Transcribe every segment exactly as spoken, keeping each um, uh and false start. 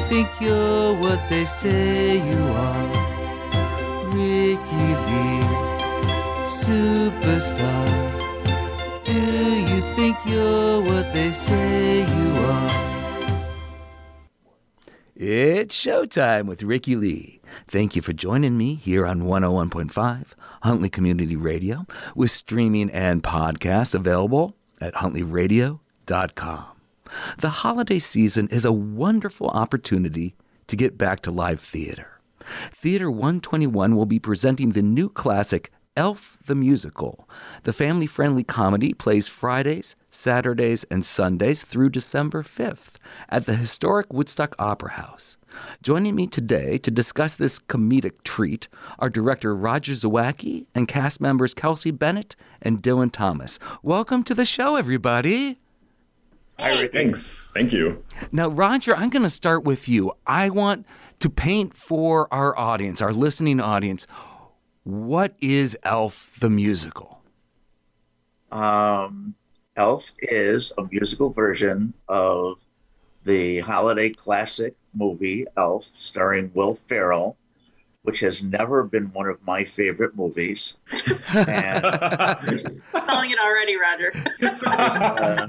think you're what they say you are? Ricky Lee, superstar. Do you think you're what they say you are? It's showtime with Ricky Lee. Thank you for joining me here on one oh one point five Huntley Community Radio, with streaming and podcasts available at huntley radio dot com. The holiday season is a wonderful opportunity to get back to live theater. Theater one twenty-one will be presenting the new classic Elf the Musical. The family-friendly comedy plays Fridays, Saturdays, and Sundays through December fifth at the historic Woodstock Opera House. Joining me today to discuss this comedic treat are director Roger Zawacki and cast members Kelsey Bennett and Dylan Thomas. Welcome to the show, everybody. Hi, Rick. Thanks. Thank you. Now, Roger, I'm going to start with you. I want to paint for our audience, our listening audience, what is Elf the Musical? Um, Elf is a musical version of the holiday classic movie Elf, starring Will Ferrell, which has never been one of my favorite movies. And telling it already, Roger. uh,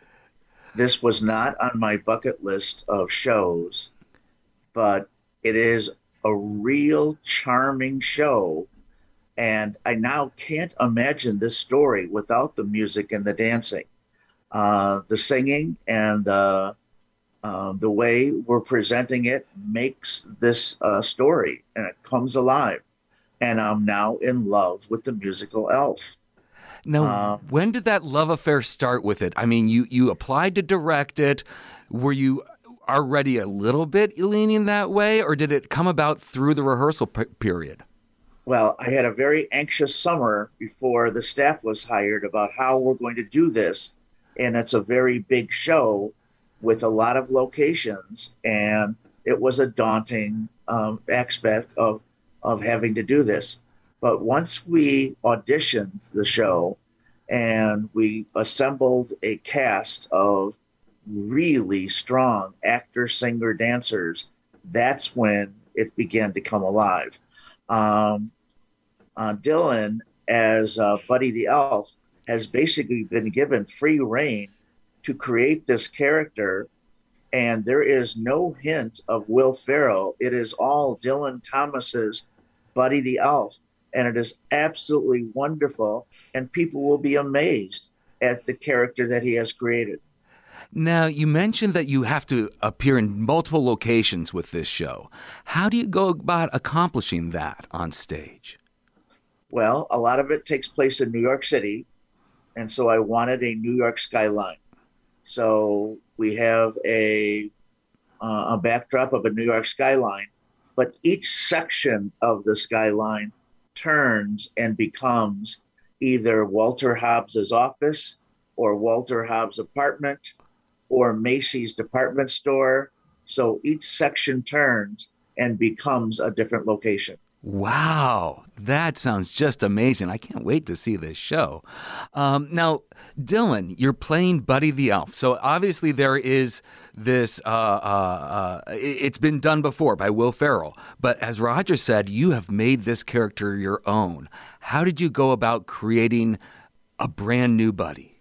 this was not on my bucket list of shows, but it is a real charming show. And I now can't imagine this story without the music and the dancing. Uh, the singing and the, uh, the way we're presenting it makes this uh, story, and it comes alive. And I'm now in love with the musical Elf. Now, Uh, when did that love affair start with it? I mean, you, you applied to direct it. Were you already a little bit leaning that way, or did it come about through the rehearsal p- period? Well, I had a very anxious summer before the staff was hired about how we're going to do this. And it's a very big show with a lot of locations. And it was a daunting um, aspect of, of having to do this. But once we auditioned the show and we assembled a cast of really strong actor, singer, dancers, that's when it began to come alive. Um, Uh, Dylan, as uh, Buddy the Elf, has basically been given free rein to create this character, and there is no hint of Will Ferrell. It is all Dylan Thomas's Buddy the Elf, and it is absolutely wonderful, and people will be amazed at the character that he has created. Now, you mentioned that you have to appear in multiple locations with this show. How do you go about accomplishing that on stage? Well, a lot of it takes place in New York City, and so I wanted a New York skyline. So we have a uh, a backdrop of a New York skyline, but each section of the skyline turns and becomes either Walter Hobbs's office or Walter Hobbs' apartment or Macy's department store. So each section turns and becomes a different location. Wow, that sounds just amazing. I can't wait to see this show. Um, now, Dylan, you're playing Buddy the Elf. So obviously there is this, uh, uh, uh, it's been done before by Will Ferrell. But as Roger said, you have made this character your own. How did you go about creating a brand new Buddy?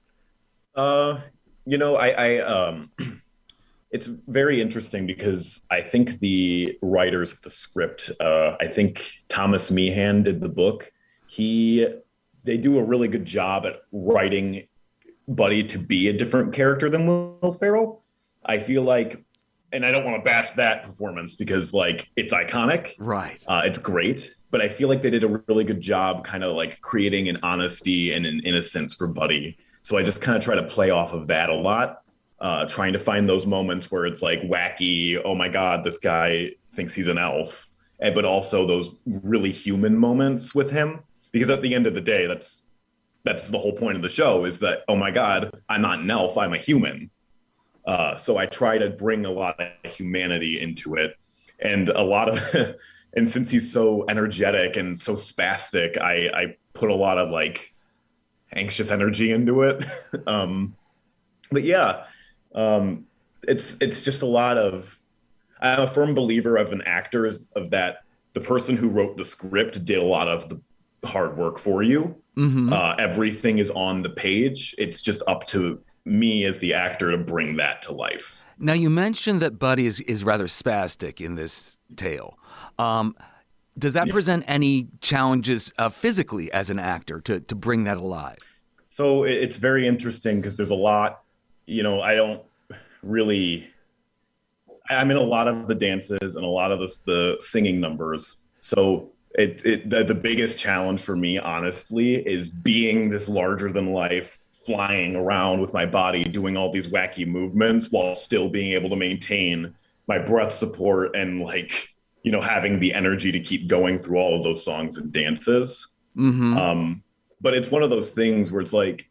Uh, you know, I, I um, it's very interesting because I think the writers of the script, uh, I think Thomas Meehan did the book. He, they do a really good job at writing Buddy to be a different character than Will Ferrell. I feel like, and I don't want to bash that performance because like it's iconic. Right. Uh, it's great. But I feel like they did a really good job kind of like creating an honesty and an innocence for Buddy. So I just kind of try to play off of that a lot. Uh, trying to find those moments where it's like wacky, oh my God, this guy thinks he's an elf. And, but also those really human moments with him. Because at the end of the day, that's that's the whole point of the show is that, oh my God, I'm not an elf, I'm a human. Uh, so I try to bring a lot of humanity into it. And a lot of, and since he's so energetic and so spastic, I, I put a lot of like anxious energy into it. um, but yeah, Um, it's it's just a lot of I'm a firm believer of an actor is of that the person who wrote the script did a lot of the hard work for you. Mm-hmm. Uh, everything is on the page. It's just up to me as the actor to bring that to life. Now, you mentioned that Buddy is, is rather spastic in this tale. Um, does that yeah. present any challenges uh, physically as an actor to, to bring that alive? So it's very interesting because there's a lot, you know, I don't really, I'm in a lot of the dances and a lot of the, the singing numbers. So it, it the, the biggest challenge for me, honestly, is being this larger than life, flying around with my body, doing all these wacky movements while still being able to maintain my breath support and like, you know, having the energy to keep going through all of those songs and dances. Mm-hmm. Um, but it's one of those things where it's like,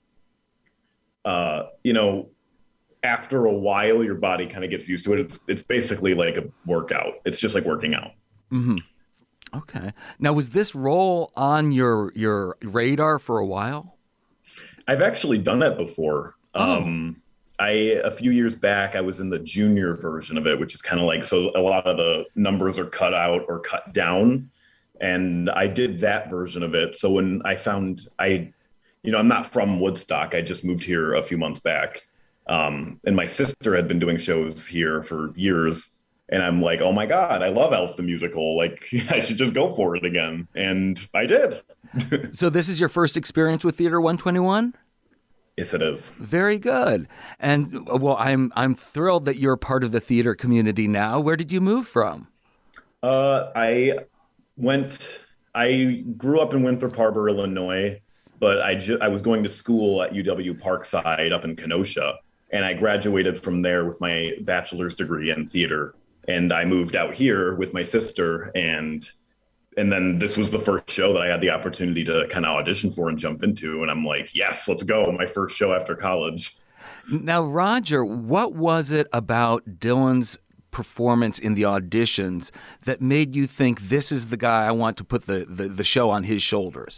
uh, you know, after a while, your body kind of gets used to it. It's it's basically like a workout. It's just like working out. Mm-hmm. Okay. Now, was this role on your your radar for a while? I've actually done it before. Oh. Um, I a few years back, I was in the junior version of it, which is kind of like, so a lot of the numbers are cut out or cut down. And I did that version of it. So when I found I, you know, I'm not from Woodstock. I just moved here a few months back. Um, and my sister had been doing shows here for years. And I'm like, oh my God, I love Elf the musical. Like, I should just go for it again. And I did. So this is your first experience with Theater one twenty-one? Yes, it is. Very good. And well, I'm I'm thrilled that you're part of the theater community now. Where did you move from? Uh, I went, I grew up in Winthrop Harbor, Illinois, but I, ju- I was going to school at U W Parkside up in Kenosha. And I graduated from there with my bachelor's degree in theater. And I moved out here with my sister. And and then this was the first show that I had the opportunity to kind of audition for and jump into. And I'm like, yes, let's go. My first show after college. Now, Roger, what was it about Dylan's performance in the auditions that made you think this is the guy I want to put the, the, the show on his shoulders?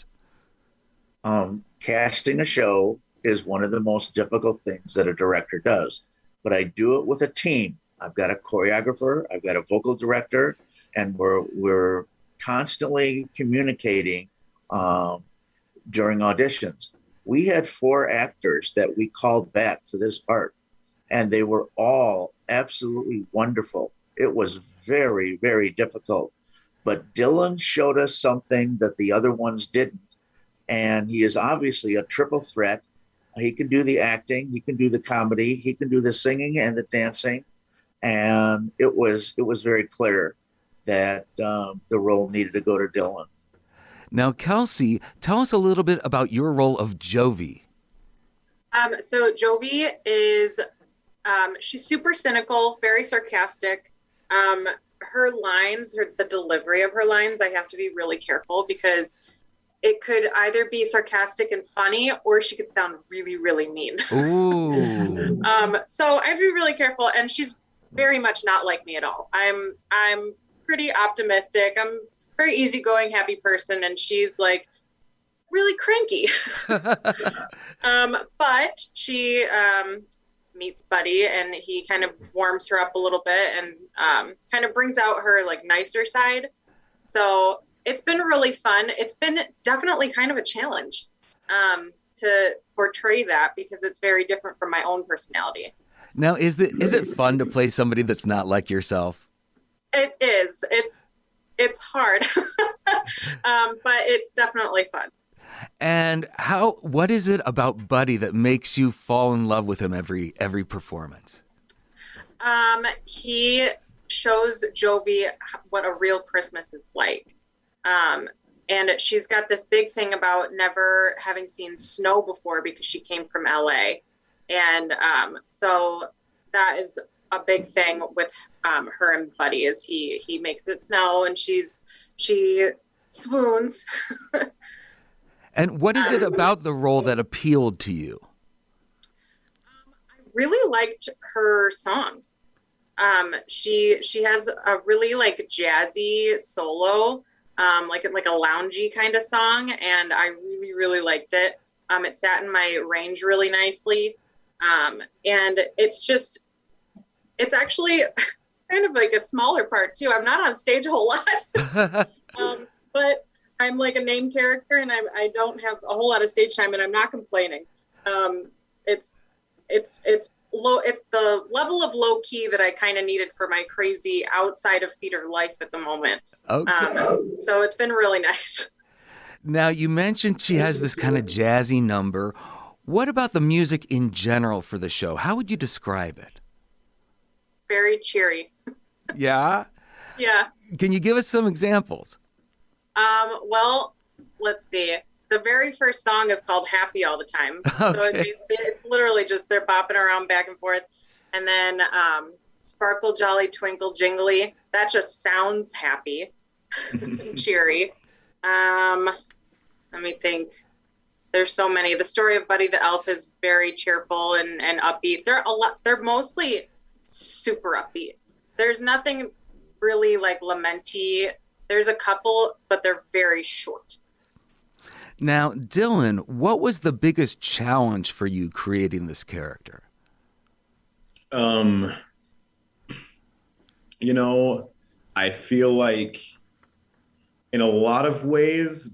Um, casting a show is one of the most difficult things that a director does, but I do it with a team. I've got a choreographer, I've got a vocal director, and we're we're constantly communicating um, during auditions. We had four actors that we called back for this part, and they were all absolutely wonderful. It was very, very difficult, but Dylan showed us something that the other ones didn't, and he is obviously a triple threat. He can do the acting, he can do the comedy, he can do the singing and the dancing. And it was it was very clear that um, the role needed to go to Dylan. Now, Kelsey, tell us a little bit about your role of Jovi. Um, so Jovi is, um, she's super cynical, very sarcastic. Um, her lines, her, the delivery of her lines, I have to be really careful because it could either be sarcastic and funny, or she could sound really, really mean. Ooh. um, so I have to be really careful. And she's very much not like me at all. I'm I'm pretty optimistic. I'm a very easygoing, happy person, and she's like really cranky. um, but she um, meets Buddy, and he kind of warms her up a little bit, and um, kind of brings out her like nicer side. So it's been really fun. It's been definitely kind of a challenge um, to portray that because it's very different from my own personality. Now, is it is it fun to play somebody that's not like yourself? It is. It's it's hard, um, but it's definitely fun. And how? What is it about Buddy that makes you fall in love with him every every performance? Um, he shows Jovi what a real Christmas is like. Um, and she's got this big thing about never having seen snow before because she came from L A. And um, so that is a big thing with um, her and Buddy is he he makes it snow and she's she swoons. And what is it about the role that appealed to you? Um, I really liked her songs. Um, she she has a really like jazzy solo. Um, like like a loungy kind of song, and I really really liked it. Um, it sat in my range really nicely, um, and it's just it's actually kind of like a smaller part too. I'm not on stage a whole lot, um, but I'm like a named character, and I I don't have a whole lot of stage time, and I'm not complaining. Um, it's it's it's low. It's the level of low key that I kind of needed for my crazy outside of theater life at the moment. Okay. Um, so it's been really nice. Now, you mentioned she has this kind of jazzy number. What about the music in general for the show? How would you describe it? Very cheery. Yeah? Yeah. Can you give us some examples? Um, well, let's see. The very first song is called Happy All the Time. Okay. So it's, it's literally just they're bopping around back and forth. And then um, Sparkle, Jolly, Twinkle, Jingly. That just sounds happy and cheery. Um, let me think. There's so many. The Story of Buddy the Elf is very cheerful and, and upbeat. They're a lot. They're mostly super upbeat. There's nothing really like lamenty. There's a couple, but they're very short. Now, Dylan, what was the biggest challenge for you creating this character? Um, you know, I feel like in a lot of ways,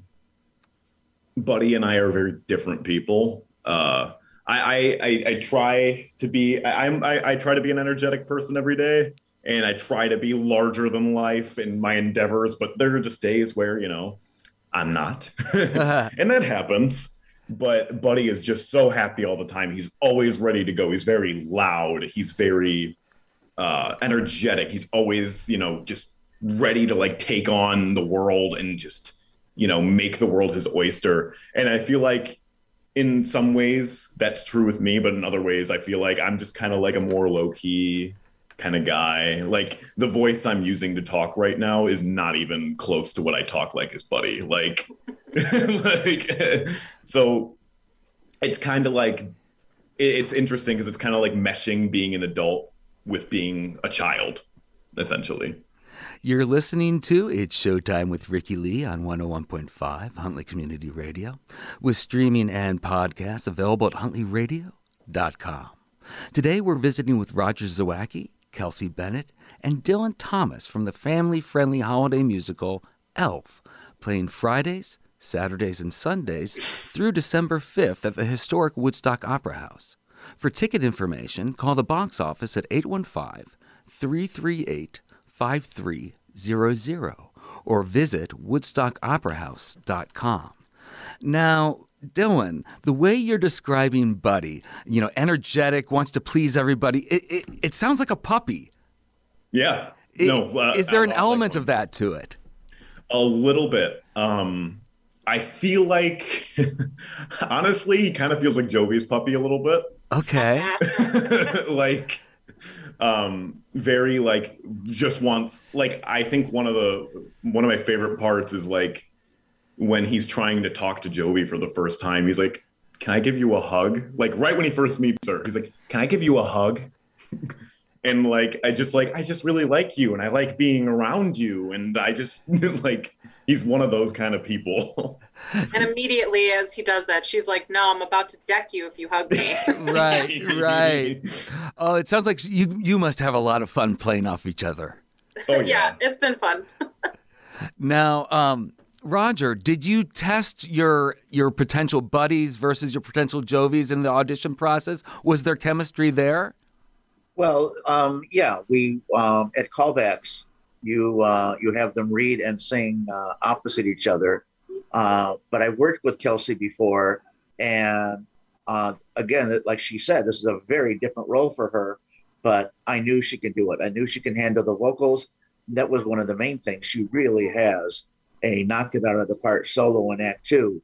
Buddy and I are very different people. Uh, I, I, I try to be, I, I'm, I, I try to be an energetic person every day, and I try to be larger than life in my endeavors, but there are just days where, you know, I'm not. And that happens. But Buddy is just so happy all the time. He's always ready to go. He's very loud. He's very uh, energetic. He's always, you know, just ready to like take on the world and just, you know, make the world his oyster. And I feel like in some ways that's true with me, but in other ways I feel like I'm just kind of like a more low-key kind of guy. Like the voice I'm using to talk right now is not even close to what I talk like as Buddy. Like, like so it's kind of like, it's interesting because it's kind of like meshing being an adult with being a child, essentially. You're listening to It's Showtime with Ricky Lee on one oh one point five Huntley Community Radio, with streaming and podcasts available at huntley radio dot com. Today we're visiting with Roger Zawacki, Kelsey Bennett, and Dylan Thomas from the family-friendly holiday musical Elf, playing Fridays, Saturdays, and Sundays through December fifth at the historic Woodstock Opera House. For ticket information, call the box office at eight one five, three three eight, five three zero zero or visit woodstock opera house dot com. Now, Dylan, the way you're describing Buddy, you know, energetic, wants to please everybody, it, it, it sounds like a puppy. Yeah. It, no. Uh, is there an I, element like, of that to it? A little bit. Um, I feel like, honestly, he kind of feels like Jovi's puppy a little bit. Okay. Like, um, very like just wants, like, I think one of the, one of my favorite parts is like, when he's trying to talk to Jovi for the first time, he's like, can I give you a hug? Like right when he first meets her, he's like, can I give you a hug? And like, I just like, I just really like you and I like being around you. And I just like, he's one of those kind of people. And immediately as he does that, she's like, no, I'm about to deck you if you hug me. Right, right. Oh, it sounds like you, you must have a lot of fun playing off each other. Oh, yeah. Yeah, it's been fun. Now, um, Roger, did you test your your potential buddies versus your potential Jovis in the audition process? Was there chemistry there? Well, um, yeah, we um, at callbacks, you uh, you have them read and sing uh, opposite each other. Uh, but I've worked with Kelsey before, and uh, again, like she said, this is a very different role for her. But I knew she could do it. I knew she can handle the vocals. That was one of the main things. She really has a knocked it out of the park solo in Act Two.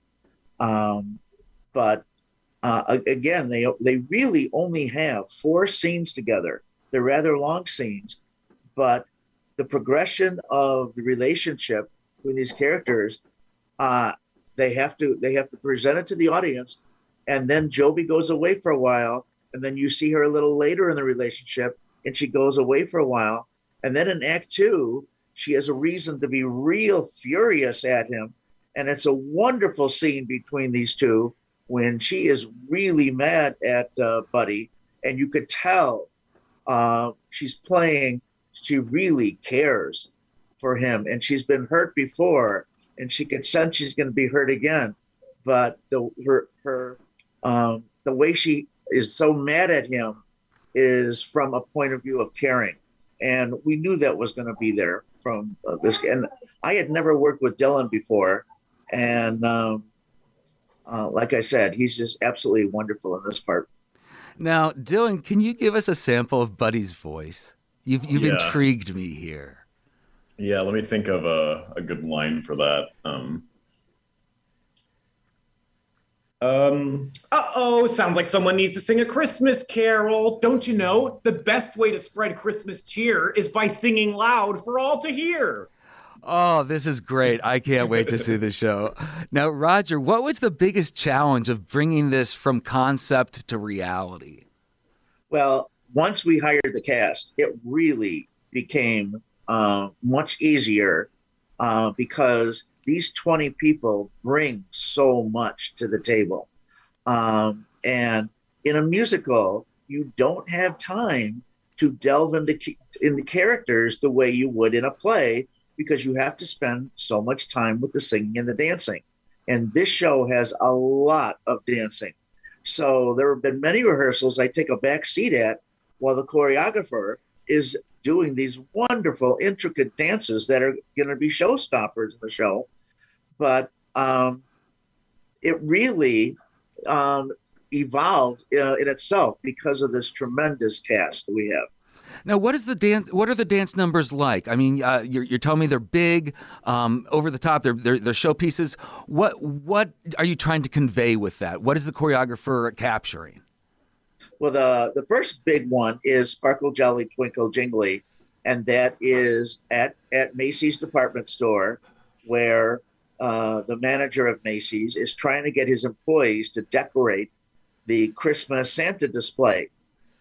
Um, but uh, again, they they really only have four scenes together. They're rather long scenes, but the progression of the relationship with these characters, uh, they have to they have to present it to the audience, and then Jovi goes away for a while, and then you see her a little later in the relationship, and she goes away for a while, and then in Act Two, she has a reason to be real furious at him. And it's a wonderful scene between these two when she is really mad at uh, Buddy. And you could tell uh, she's playing she really cares for him, and she's been hurt before, and she can sense she's going to be hurt again. But the her her um, the way she is so mad at him is from a point of view of caring, and we knew that was going to be there from uh, this. And I had never worked with Dylan before, and um, uh, like I said, he's just absolutely wonderful in this part. Now, Dylan, can you give us a sample of Buddy's voice? You've you've Yeah. intrigued me here. Yeah, let me think of a, a good line for that. Um, um, uh-oh, sounds like someone needs to sing a Christmas carol. Don't you know, the best way to spread Christmas cheer is by singing loud for all to hear. Oh, this is great. I can't wait to see the show. Now, Roger, what was the biggest challenge of bringing this from concept to reality? Well, once we hired the cast, it really became uh, much easier uh, because these twenty people bring so much to the table. Um, and in a musical, you don't have time to delve into, into characters the way you would in a play, because you have to spend so much time with the singing and the dancing. And this show has a lot of dancing. So there have been many rehearsals I take a back seat at while the choreographer is doing these wonderful, intricate dances that are going to be showstoppers in the show. But um, it really um, evolved uh, in itself because of this tremendous cast that we have. Now, what is the dance? What are the dance numbers like? I mean, uh, you're, you're telling me they're big, um, over the top. They're, they're they're showpieces. What what are you trying to convey with that? What is the choreographer capturing? Well, the the first big one is Sparkle Jolly Twinkle Jingly, and that is at at Macy's department store, where uh, the manager of Macy's is trying to get his employees to decorate the Christmas Santa display,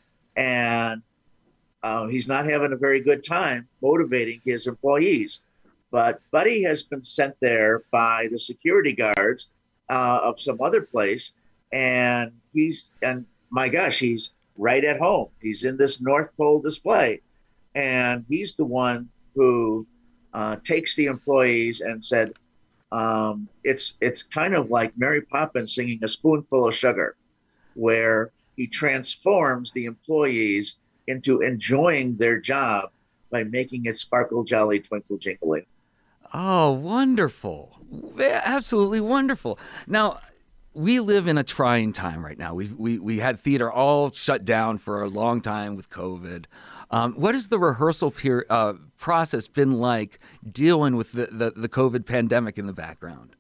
and Uh, he's not having a very good time motivating his employees. But Buddy has been sent there by the security guards uh, of some other place. And he's, and my gosh, he's right at home. He's in this North Pole display. And he's the one who uh, takes the employees and said, um, it's, it's kind of like Mary Poppins singing A Spoonful of Sugar, where he transforms the employees into enjoying their job by making it sparkle, jolly, twinkle, jingling. Oh, wonderful. Absolutely wonderful. Now, we live in a trying time right now. We've, we we had theater all shut down for a long time with COVID. Um, what has the rehearsal peer, uh, process been like dealing with the, the, the COVID pandemic in the background?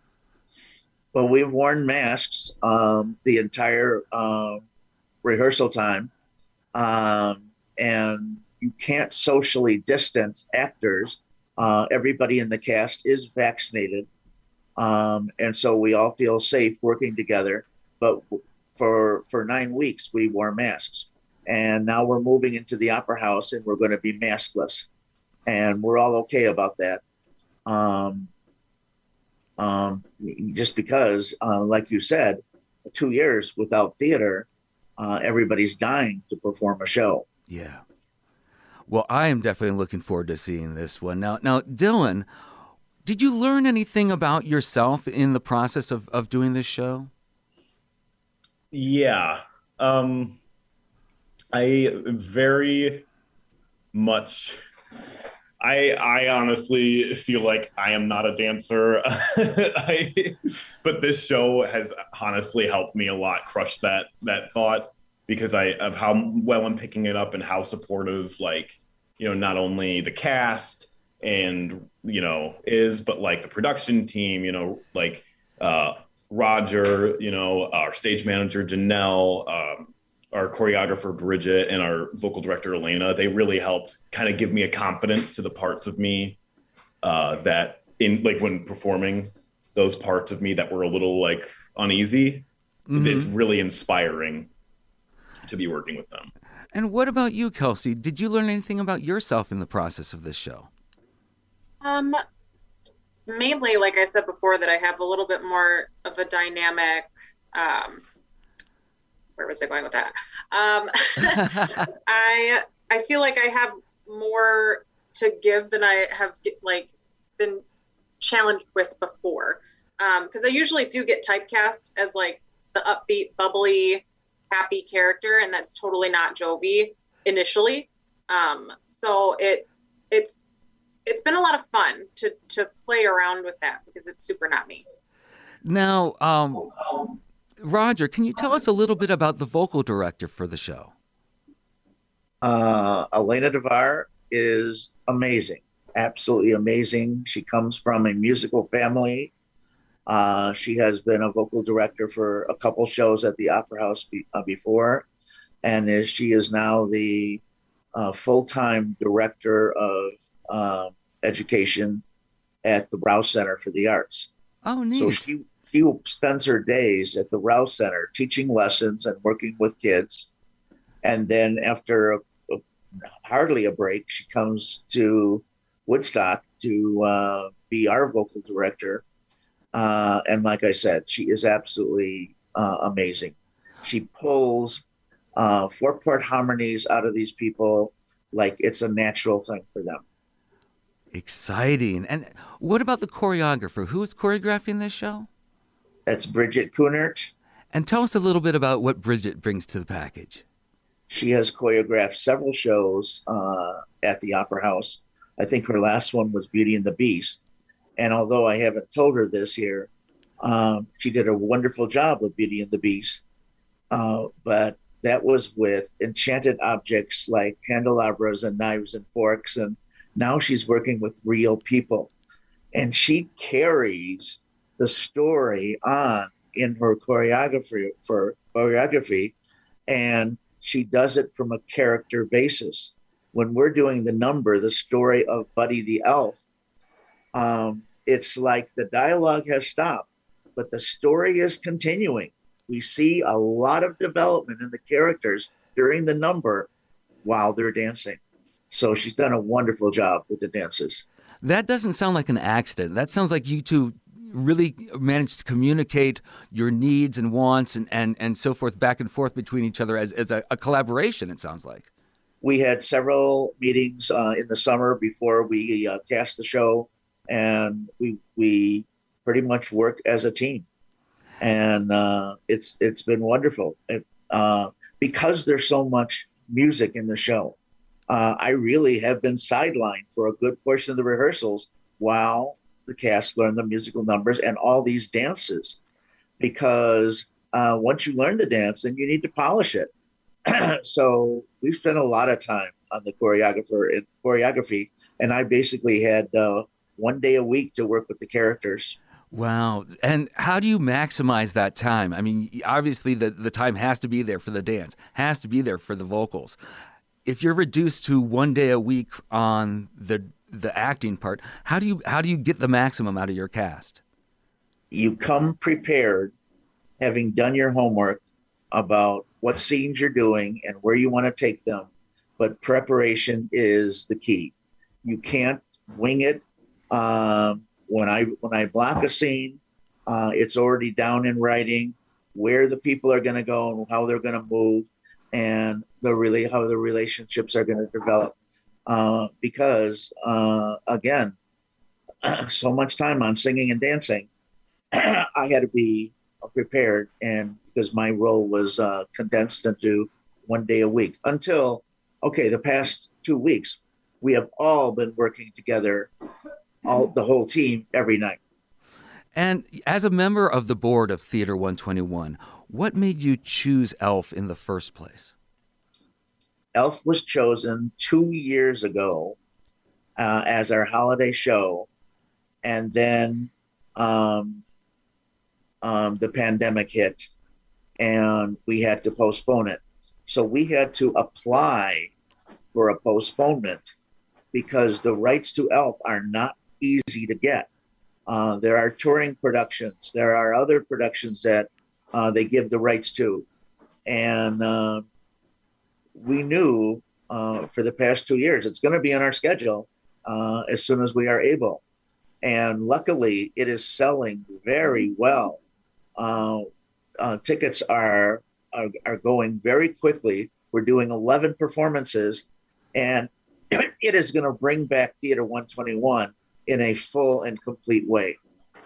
Well, we've worn masks um, the entire uh, rehearsal time. Um, and you can't socially distance actors. Uh, everybody in the cast is vaccinated. Um, and so we all feel safe working together. But for, for nine weeks, we wore masks. And now we're moving into the Opera House and we're going to be maskless. And we're all okay about that. Um, um, just because, uh, like you said, two years without theater, Uh, everybody's dying to perform a show. Yeah. Well, I am definitely looking forward to seeing this one. Now, now, Dylan, did you learn anything about yourself in the process of, of doing this show? Yeah. Um, I very much, I I honestly feel like I am not a dancer. I, but this show has honestly helped me a lot crush that that thought, because I of how well I'm picking it up and how supportive, like, you know, not only the cast and, you know, is, but like the production team, you know, like uh, Roger, you know, our stage manager, Janelle, um, our choreographer, Bridget, and our vocal director, Elena. They really helped kind of give me a confidence to the parts of me uh, that in like when performing those parts of me that were a little like uneasy. Mm-hmm. It's really inspiring to be working with them. And what about you, Kelsey? Did you learn anything about yourself in the process of this show? Um, mainly, like I said before, that I have a little bit more of a dynamic, um, where was I going with that? Um, I, I feel like I have more to give than I have like been challenged with before. Um, because I usually do get typecast as like the upbeat, bubbly, happy character, and that's totally not Jovi initially. Um, so it it's it's been a lot of fun to to play around with that because it's super not me. Now, um, Roger, can you tell us a little bit about the vocal director for the show? Uh, Elena Devar is amazing, absolutely amazing. She comes from a musical family. Uh, she has been a vocal director for a couple shows at the Opera House be, uh, before, and is she is now the uh, full-time director of uh, education at the Rouse Center for the Arts. Oh, neat. So she she spends her days at the Rouse Center teaching lessons and working with kids, and then after a, a, hardly a break, she comes to Woodstock to uh, be our vocal director. Uh, and like I said, she is absolutely uh, amazing. She pulls uh, four-part harmonies out of these people like it's a natural thing for them. Exciting. And what about the choreographer? Who is choreographing this show? That's Bridget Kunert. And tell us a little bit about what Bridget brings to the package. She has choreographed several shows uh, at the Opera House. I think her last one was Beauty and the Beast. And although I haven't told her this here, um, she did a wonderful job with Beauty and the Beast. Uh, but that was with enchanted objects like candelabras and knives and forks. And now she's working with real people. And she carries the story on in her choreography, for choreography, and she does it from a character basis. When we're doing the number, the story of Buddy the Elf, Um, it's like the dialogue has stopped, but the story is continuing. We see a lot of development in the characters during the number while they're dancing. So she's done a wonderful job with the dances. That doesn't sound like an accident. That sounds like you two really managed to communicate your needs and wants and, and, and so forth back and forth between each other as, as a, a collaboration, it sounds like. We had several meetings uh, in the summer before we uh, cast the show. And we we pretty much work as a team, and uh, it's it's been wonderful. It, uh, because there's so much music in the show. Uh, I really have been sidelined for a good portion of the rehearsals while the cast learn the musical numbers and all these dances, because uh, once you learn the dance, then you need to polish it. So we spent a lot of time on the choreographer and choreography, and I basically had. Uh, one day a week to work with the characters. Wow. And how do you maximize that time? I mean, obviously the, the time has to be there for the dance, has to be there for the vocals. If you're reduced to one day a week on the the acting part, how do you how do you get the maximum out of your cast? You come prepared, having done your homework about what scenes you're doing and where you want to take them, but preparation is the key. You can't wing it. Um, when I when I block a scene, uh, it's already down in writing where the people are going to go and how they're going to move, and the really how the relationships are going to develop. Uh, because uh, again, so much time on singing and dancing, I had to be prepared, and because my role was uh, condensed into one day a week until okay, the past two weeks we have all been working together. All the whole team every night. And as a member of the board of Theater one twenty-one, what made you choose Elf in the first place? Elf was chosen two years ago uh, as our holiday show, and then um, um, the pandemic hit, and we had to postpone it. So we had to apply for a postponement because the rights to Elf are not easy to get. Uh, there are touring productions. There are other productions that uh, they give the rights to. And uh, we knew uh, for the past two years, it's going to be on our schedule uh, as soon as we are able. And luckily, it is selling very well. Uh, uh, tickets are, are are going very quickly. We're doing eleven performances, and it is going to bring back Theater one twenty-one in a full and complete way.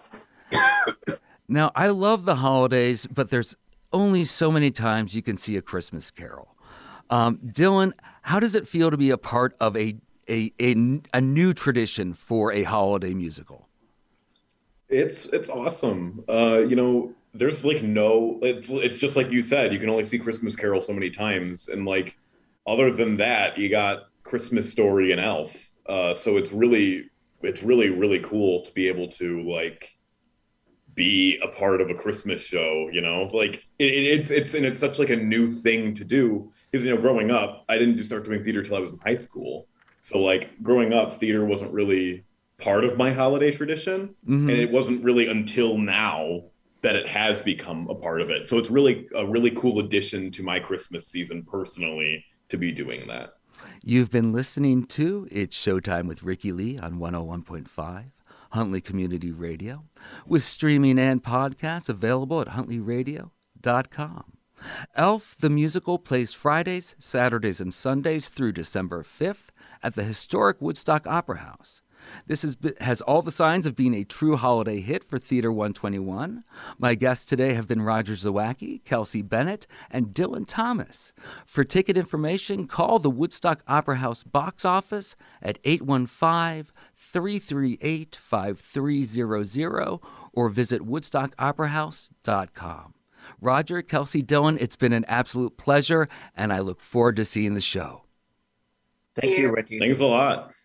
Now, I love the holidays, but there's only so many times you can see a Christmas Carol. Um, Dylan, how does it feel to be a part of a, a, a, a new tradition for a holiday musical? It's it's awesome. Uh, you know, there's like no, it's it's just like you said, you can only see Christmas Carol so many times, and like other than that, you got Christmas Story and Elf. Uh, so it's really it's really really cool to be able to like be a part of a Christmas show. You know, like it, it, it's it's and it's such like a new thing to do because you know, growing up, I didn't just start doing theater till I was in high school. So like growing up, theater wasn't really part of my holiday tradition, mm-hmm. and it wasn't really until now that it has become a part of it. So it's really a really cool addition to my Christmas season personally to be doing that. You've been listening to It's Showtime with Ricky Lee on one oh one point five Huntley Community Radio, with streaming and podcasts available at huntley radio dot com. Elf the Musical plays Fridays, Saturdays, and Sundays through December fifth at the historic Woodstock Opera House. This is, has all the signs of being a true holiday hit for Theater one twenty-one. My guests today have been Roger Zawacki, Kelsey Bennett, and Dylan Thomas. For ticket information, call the Woodstock Opera House box office at eight one five, three three eight, five three zero zero or visit woodstock opera house dot com. Roger, Kelsey, Dylan, it's been an absolute pleasure, and I look forward to seeing the show. Thank you, Ricky. Thanks a lot.